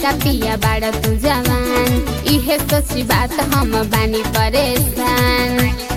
लड़का पिया बाड़ा तू जवान, इहे सोची बात हम बानी परेशान।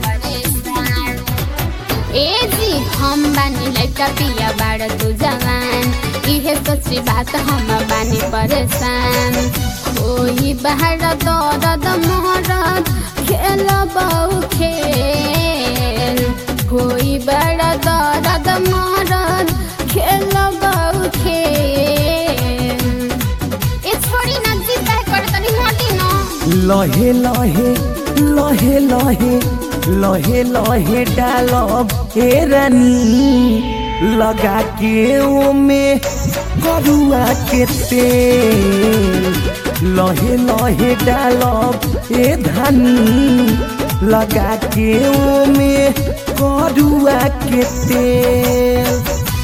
ए जी हम बानी लड़का पिया बाड़ा तू जवान, इहे सोची बात हम बानी परेशान। कोई बाहर दर्द मोहरत खेल बहु खेल, कोई बड़ा दर्द मोहरत खेल बहु खेल। ए छोड़ी ना जीता कर तनी मोटी ना। लहे लहे लहे लहे लहे लहे डालब ए रानी, लगा के ओमे करुआ के तेल। लहे लहे डालब ए धानी, लगा के ओमे करुआ के तेल।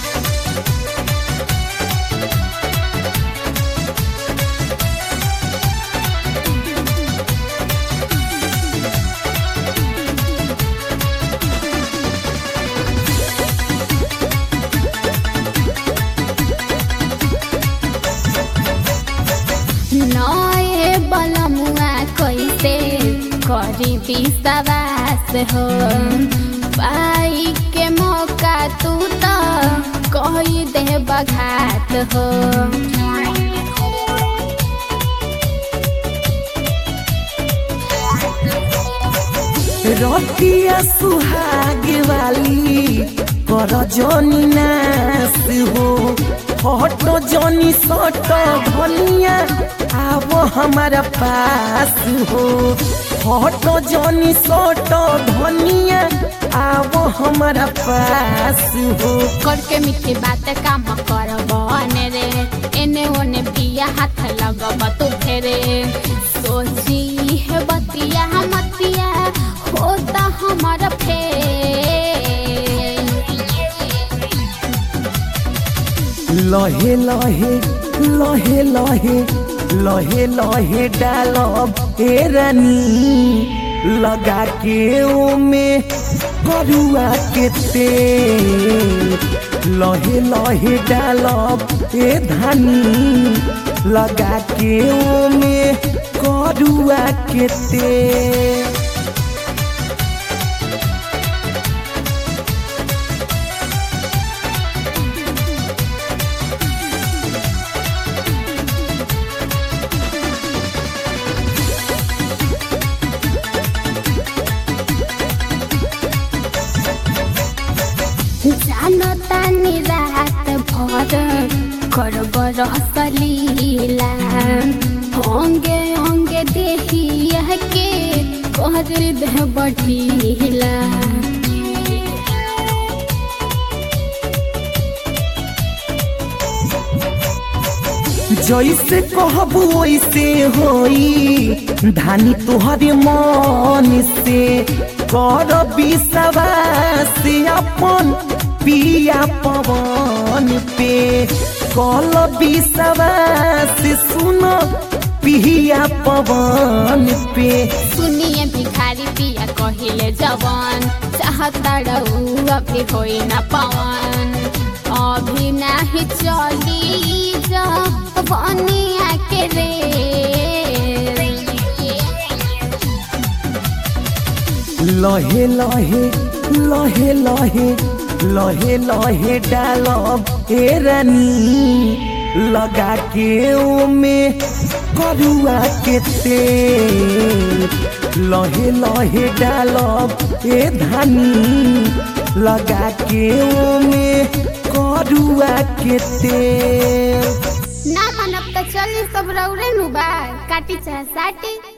नए बलमुआ कैसे करी विश्वास हो, पाई के मौका तू तो कही दे बघात हो। रतिया सुहाग वाली कर जनी नास हो, हट जनी सट धनिया आव हमारा पास हो। हट जनी सट धनिया आव हमारा पास हो। करके मीठी बात काम कर बने रे, एने ओने पिया हाथ लगब तू फेरे। सोची है बतिया मतिया होता हमारा फेर। लहे लहे लहे लहे लहे लहे डालब ए रानी, लगा के ओमे करुआ के तेल। लहे लहे डालब ए धानी, लगा के ओमे करुआ के तेल। जानो तानी रात भर करब रसलीला, होंगे होंगे देहिया के कर दे बढ़ीला। जैसे कहबू वैसे होई धानी तोहरे मन से। कर विश्वास अपन पिया पवन पे, कल विश्वास सुन पिया पवन पे। सुनिए भिखारी पिया कहिले जवान, चाहता रहू अभी होई ना पवन। अभी नहीं चली जवानिया के रे। लहे लहे लहे लहे लहे लहे डालब ए रानी, लगा के ओमे करुआ के तेल। लहे लहे डालब ए धानी, लगा के ओमे करुआ के तेल। ना मनब तो चली सब रौरे नु बा, काटी चाहे साटी।